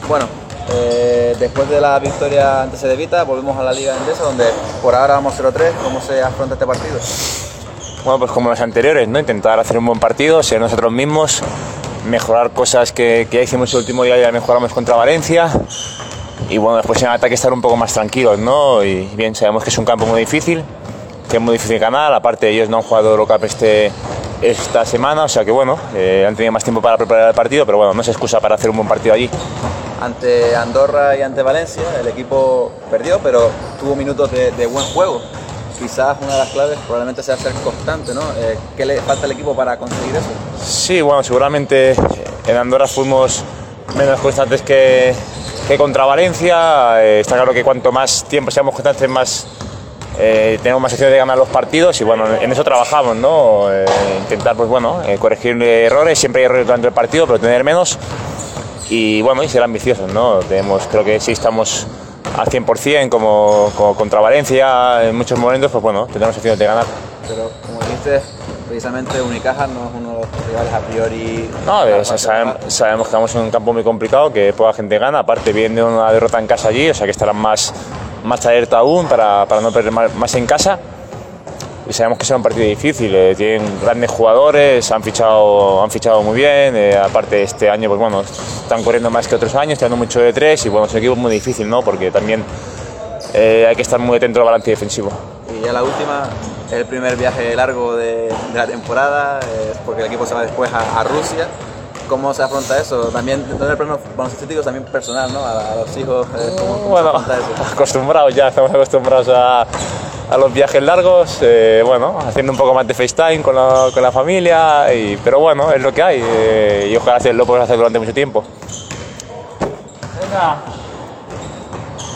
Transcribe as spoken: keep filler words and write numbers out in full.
Bueno, eh, después de la victoria ante Cedevita, volvemos a la Liga Endesa, donde por ahora vamos cero tres. ¿Cómo se afronta este partido? Bueno, pues como los anteriores, ¿no? Intentar hacer un buen partido, ser nosotros mismos, mejorar cosas que, que ya hicimos el último día, ya mejoramos contra Valencia. Y bueno, después en ataque estar un poco más tranquilos, ¿no? Y bien, sabemos que es un campo muy difícil, que es muy difícil ganar. Aparte, ellos no han jugado Eurocup este, esta semana, o sea que bueno, eh, han tenido más tiempo para preparar el partido, pero bueno, no es excusa para hacer un buen partido allí. Ante Andorra y ante Valencia, el equipo perdió, pero tuvo minutos de, de buen juego. Quizás una de las claves probablemente sea ser constante, ¿no? Eh, ¿Qué le falta al equipo para conseguir eso? Sí, bueno, seguramente en Andorra fuimos menos constantes que, que contra Valencia. Eh, está claro que cuanto más tiempo seamos constantes, más eh, tenemos más opciones de ganar los partidos y bueno, en eso trabajamos, ¿no? Eh, intentar, pues bueno, eh, corregir errores, siempre hay errores durante el partido, pero tener menos y bueno, y ser ambiciosos, ¿no? Tenemos, creo que sí estamos al cien por cien como, como contra Valencia en muchos momentos, pues bueno, tenemos opciones de ganar. Pero como dijiste, precisamente Unicaja no es uno de los rivales a priori. No, o sea, sabemos, sabemos que estamos en un campo muy complicado, que poca gente gana, aparte viene una derrota en casa allí, o sea que estarán más, más alerta aún para, para no perder más, más en casa. Y sabemos que será un partido difícil, eh, tienen grandes jugadores, han fichado, han fichado muy bien, eh, aparte este año pues bueno, están corriendo más que otros años, tirando mucho de tres y bueno, es un equipo muy difícil, ¿no? Porque también eh, hay que estar muy atento al balance defensivo. Y ya la última, es el primer viaje largo de, de la temporada, eh, porque el equipo se va después a, a Rusia. ¿Cómo se afronta eso? También, no en el plano baloncestístico, también personal, ¿no? A, a los hijos, eh, ¿cómo, cómo bueno, se afronta eso? Acostumbrados ya, estamos acostumbrados a, a los viajes largos, eh, bueno, haciendo un poco más de FaceTime con la, con la familia, y, pero bueno, es lo que hay eh, y ojalá lo podamos hacer durante mucho tiempo. Venga.